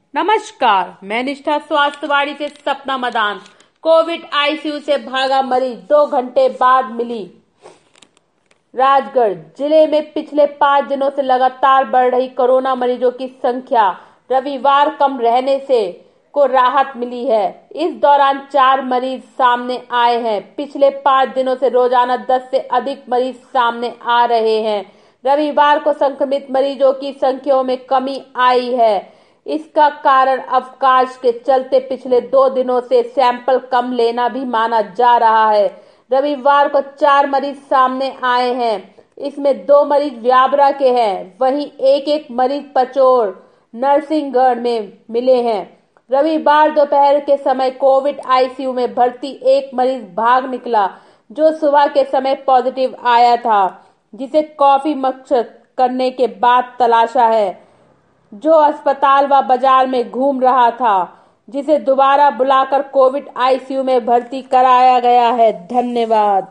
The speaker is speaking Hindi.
नमस्कार, मैं निष्ठा स्वास्थ्यवाड़ी से सपना मदान। कोविड आईसीयू से भागा मरीज 2 घंटे बाद मिली। राजगढ़ जिले में पिछले 5 दिनों से लगातार बढ़ रही कोरोना मरीजों की संख्या रविवार कम रहने से को राहत मिली है। इस दौरान 4 मरीज सामने आए हैं। पिछले 5 दिनों से रोजाना 10 से अधिक मरीज सामने आ रहे हैं। रविवार को संक्रमित मरीजों की संख्या में कमी आई है। इसका कारण अवकाश के चलते पिछले 2 दिनों से सैंपल कम लेना भी माना जा रहा है। रविवार को 4 मरीज सामने आए हैं। इसमें 2 मरीज व्यावरा के हैं, वहीं एक मरीज पचोर नरसिंहगढ़ में मिले हैं। रविवार दोपहर के समय कोविड आईसीयू में भर्ती एक मरीज भाग निकला, जो सुबह के समय पॉजिटिव आया था, जिसे कॉफी मकसद करने के बाद तलाशा है, जो अस्पताल व बाजार में घूम रहा था, जिसे दोबारा बुलाकर कोविड आईसीयू में भर्ती कराया गया है। धन्यवाद।